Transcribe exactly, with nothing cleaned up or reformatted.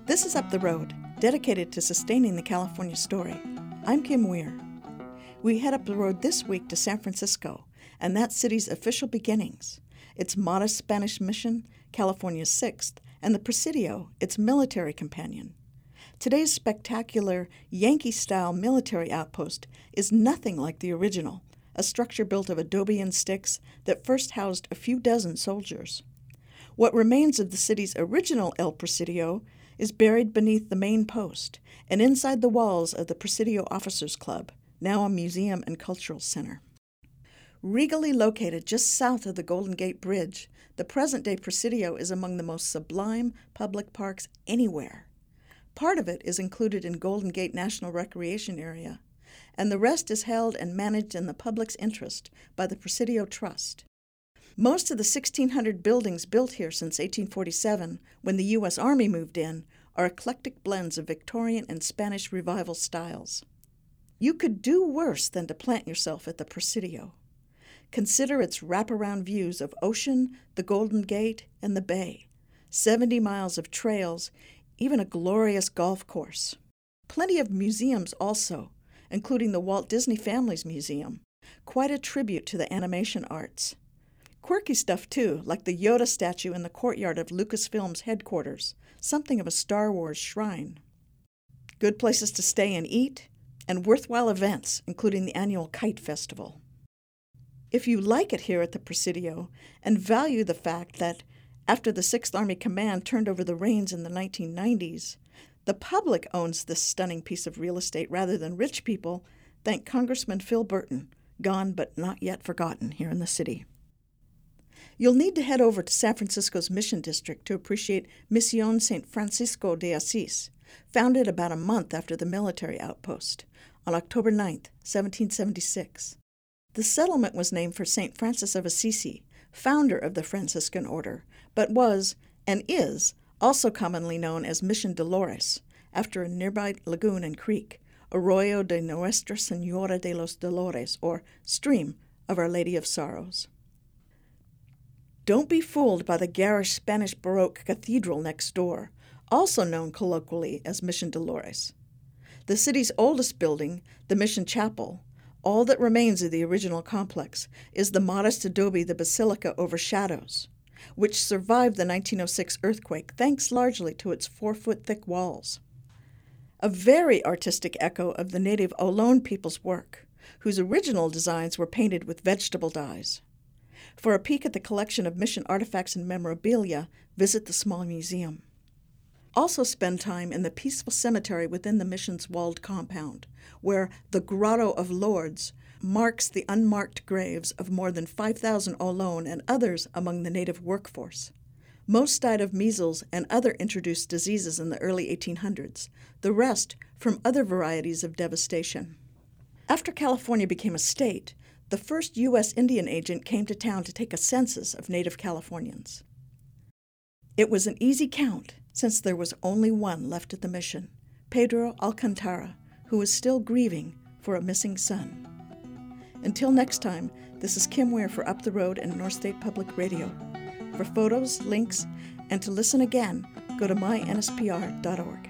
This is Up the Road, dedicated to sustaining the California story. I'm Kim Weir. We head up the road this week to San Francisco, and that city's official beginnings, its modest Spanish mission, California's sixth, and the Presidio, its military companion. Today's spectacular Yankee-style military outpost is nothing like the original, a structure built of adobe and sticks that first housed a few dozen soldiers. What remains of the city's original El Presidio is buried beneath the main post and inside the walls of the Presidio Officers Club, now a museum and cultural center. Regally located just south of the Golden Gate Bridge, the present-day Presidio is among the most sublime public parks anywhere. Part of it is included in Golden Gate National Recreation Area, and the rest is held and managed in the public's interest by the Presidio Trust. Most of the sixteen hundred buildings built here since eighteen forty-seven, when the U S Army moved in, are eclectic blends of Victorian and Spanish Revival styles. You could do worse than to plant yourself at the Presidio. Consider its wraparound views of ocean, the Golden Gate, and the bay, seventy miles of trails, even a glorious golf course. Plenty of museums also, including the Walt Disney Family's Museum, quite a tribute to the animation arts. Quirky stuff, too, like the Yoda statue in the courtyard of Lucasfilm's headquarters, something of a Star Wars shrine. Good places to stay and eat, and worthwhile events, including the annual Kite Festival. If you like it here at the Presidio, and value the fact that, after the Sixth Army Command turned over the reins in the nineteen nineties, the public owns this stunning piece of real estate rather than rich people, thank Congressman Phil Burton, gone but not yet forgotten here in the city. You'll need to head over to San Francisco's Mission District to appreciate Misión Saint Francisco de Asís, founded about a month after the military outpost, on October ninth, seventeen seventy-six. The settlement was named for Saint Francis of Assisi, founder of the Franciscan order, but was, and is, also commonly known as Mission Dolores, after a nearby lagoon and creek, Arroyo de Nuestra Señora de los Dolores, or Stream of Our Lady of Sorrows. Don't be fooled by the garish Spanish Baroque cathedral next door, also known colloquially as Mission Dolores. The city's oldest building, the Mission Chapel, all that remains of the original complex, is the modest adobe the basilica overshadows, which survived the nineteen oh six earthquake thanks largely to its four-foot-thick walls. A very artistic echo of the native Olón people's work, whose original designs were painted with vegetable dyes. For a peek at the collection of mission artifacts and memorabilia, visit the small museum. Also spend time in the peaceful cemetery within the mission's walled compound, where the Grotto of Lourdes marks the unmarked graves of more than five thousand Olón and others among the native workforce. Most died of measles and other introduced diseases in the early eighteen hundreds, the rest from other varieties of devastation. After California became a state, the first U S Indian agent came to town to take a census of native Californians. It was an easy count, since there was only one left at the mission, Pedro Alcantara, who was still grieving for a missing son. Until next time, this is Kim Weir for Up the Road and North State Public Radio. For photos, links, and to listen again, go to my N S P R dot org.